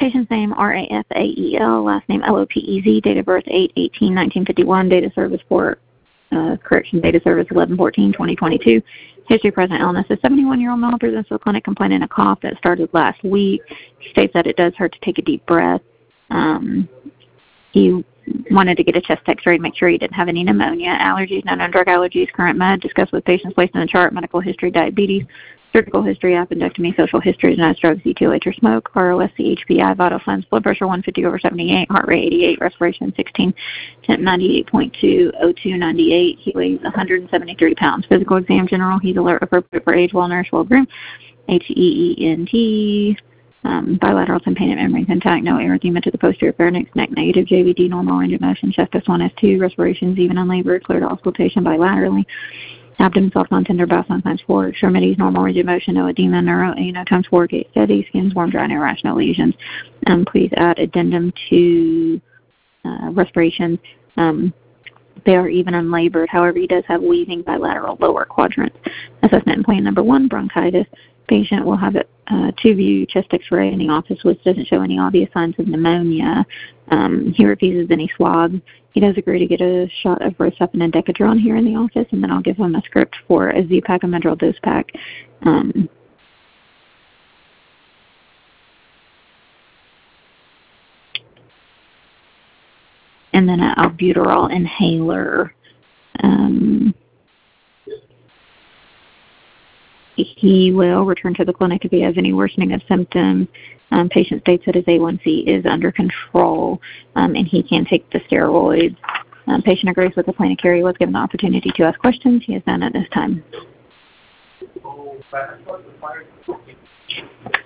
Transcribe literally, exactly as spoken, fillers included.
Patient's name, R A F A E L, last name L O P E Z, date of birth eight eighteen nineteen fifty-one, date of service for, uh, correction, date of service eleven fourteen twenty twenty-two. History, present illness. A seventy-one-year-old male presents to the clinic complaining of cough that started last week. He states that it does hurt to take a deep breath. Um, he wanted to get a chest x-ray to make sure he didn't have any pneumonia, allergies, non drug allergies, current med, discuss with patients placed in the chart, medical history, diabetes, surgical history, appendectomy, social history, genetic drugs, E T L H or smoke, R O S, C H P I, vital signs, blood pressure one fifty over seventy-eight, heart rate eighty-eight, respiration sixteen, temp ninety-eight point two, O two ninety-eight. He weighs one hundred seventy-three pounds. Physical exam general, he's alert, appropriate for age, well nourished, well groomed. H E E N T. Um, bilateral tympanic membranes intact, no erythema to the posterior pharynx, neck negative, J V D, normal range of motion, chest S one, S two, respirations even unlabored, cleared auscultation bilaterally, abdomen soft on tender, bowel signs times four, extremities, normal range of motion, no edema, neuro, A N O times four, gait steady, skin's warm, dry, no irrational lesions. Um, please add addendum to uh, respirations. Um, they are even unlabored. However, he does have wheezing bilateral lower quadrants. Assessment and plan number one, bronchitis. Patient will have a uh, two-view chest x-ray in the office, which doesn't show any obvious signs of pneumonia. Um, he refuses any swabs. He does agree to get a shot of Rocephin and Decadron here in the office, and then I'll give him a script for a Z-Pak, a Medrol dose pack. Um, and then an albuterol inhaler. Um, He will return to the clinic if he has any worsening of symptoms. Um, patient states that his A one C is under control, um, and he can take the steroids. Um, patient agrees with the plan of care. He was given the opportunity to ask questions. He has done at this time.